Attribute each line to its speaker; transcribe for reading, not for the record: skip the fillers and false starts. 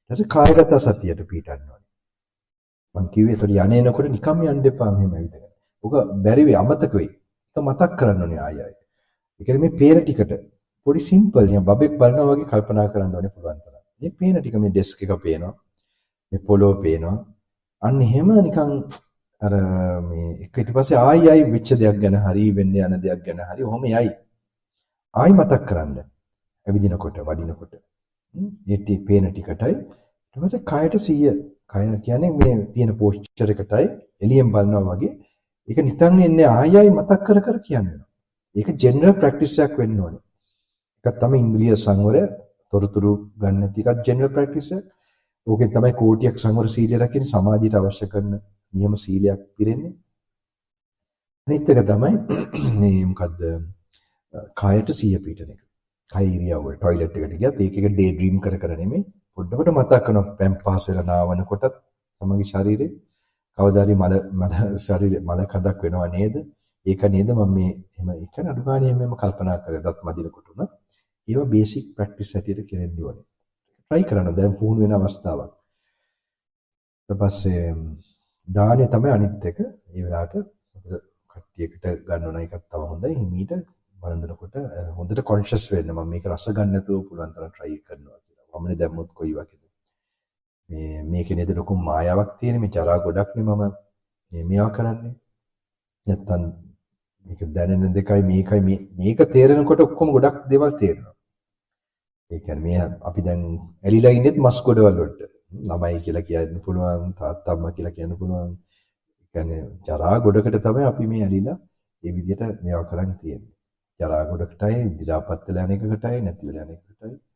Speaker 1: ඊට පස්සේ කායගත සතියට පිටන්න ඕනේ. මං කිව්වේ ඒතර යන්නේනකොට නිකම් යන්න එපා මෙහෙම ඇවිදගෙන. ඔක බැරි වෙයි අමතක වෙයි. ඒක මතක් කරන්න ඕනේ ආයෙ. ඒ කියන්නේ මේ පේන ටිකට පොඩි සිම්පල් නිකන් බබෙක් බලනවා වගේ කල්පනා කරන්න ඕනේ පුළුවන් තරම්. මේ පේන ටික මේ ඩෙස්ක් එක පේනවා. මේ පොළොව පේනවා. අන්න එහෙම නිකන් අර මේ ඊට පස්සේ ආයි වෙච්ච දෙයක් ගැන හරි වෙන්න යන දෙයක් ගැන හරි ඔහොම යයි. ආයි මතක් කරන්න. ඇවිදිනකොට වඩිනකොට. ඒ පේන ටිකටයි ඊට පස්සේ කයට 100 කය කියන්නේ මේ තියෙන පෝස්චර් එකටයි එළියෙන් බලනවා වගේ ඒක නිතරම එන්නේ ආයි මතක් කර කර කියන්නේ. ඒක ජෙනරල් ප්‍රැක්ටිස් එකක් වෙන්න ඕනේ. එකක් තමයි ඉන්ද්‍රිය සංවරය, තොරතුරු ගන්න නැති එකක් ජෙනරල් ප්‍රැක්ටිස් එක. ඕකෙන් තමයි කෝටියක් සංවර සීලය රකින්න සමාධියට අවශ්‍ය කරන නියම සීලයක් පිරෙන්නේ. අනිත් එක තමයි මේ මොකද්ද? කායට 100 පිටන එක. කය ඉරියව්ව ටොයිලට් එකට ගියත් ඒක ඩේ ඩ්‍රීම් කර කර නෙමෙයි. පොඩ්ඩකට මතක් කරනවා පැම් පාස් වෙලා නාවන කොටත් තමන්ගේ ශරීරේ කවදා හරි මල කඳක් වෙනව නේද? ඒක නේද මම මේ එහෙම එක අඩු ගානේ මෙහෙම කල්පනා කරගත් මදිනකොට උනත් ඒවා බේසික් ප්‍රැක්ටිස් හැටියට කෙරෙන්න ඕනේ. try කරන්න දැන් පුහුණු වෙන අවස්ථාවක්. ඊට පස්සේ දානේ තමයි අනිත් එක. ඒ වෙලාවට කට්ටියකට ගන්නව නම් එකක් තව හොඳයි. හිමීට බලනකොට හොඳට කොන්ෂස් වෙන්න මම මේක රස ගන්න නැතුව පුළුවන් තරම් try කරනවා කියලා. වමනේ දැම්මොත් කොයි වගේද? මේකේ නේද ලොකු මායාවක් තියෙන මේ ජරා ගොඩක් නේ මම මේවා කරන්නේ. නැත්තම් මේක දැනෙන දෙකයි මේකයි මේක තේරෙනකොට ඔක්කොම ගොඩක් දේවල් තේරෙනවා. ඒ කියන්නේ මේ අපි දැන් ඇලිලා ඉන්නෙත් මස් ගොඩවල් වලට. ළමයි කියලා කියන්න පුළුවන්, තාත්තා අම්මා කියලා කියන්න පුළුවන්. ඒ කියන්නේ ජරා ගොඩකට තමයි අපි මේ ඇලිලා මේ විදිහට මේවා කරන් තියෙන්නේ. ජරා ගොඩකටයි, දි รา පත් වෙලා යන එකකටයි, නැති වෙලා යන එකකටයි.